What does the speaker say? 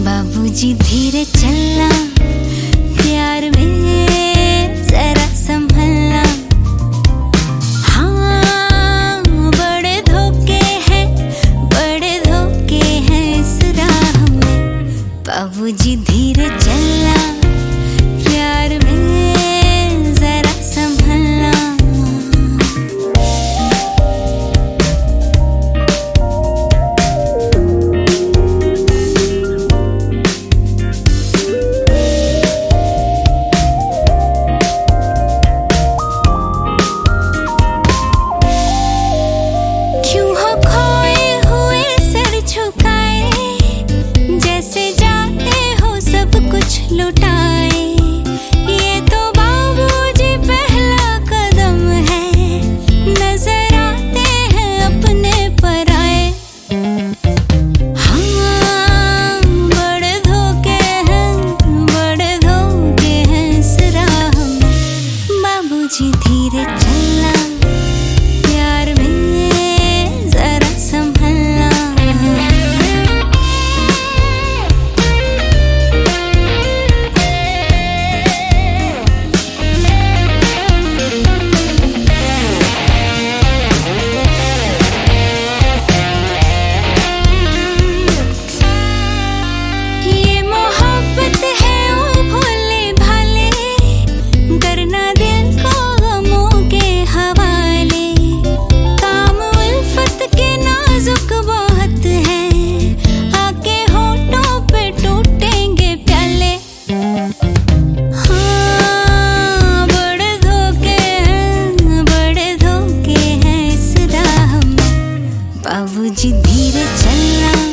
बाबूजी धीरे चलना, प्यार में जरा संभलना। हाँ, बड़े धोखे हैं इस राह में। बाबूजी धीरे चलना, प्यार में जरा संभलना। लुटाए, ये तो बाबूजी पहला कदम है, नजर आते हैं अपने पराए। हाँ, बड़े धोखे हैं इस राह में। बाबूजी धीरे चलना, प्यार में जरा संभलना। बाबूजी धीरे चलना।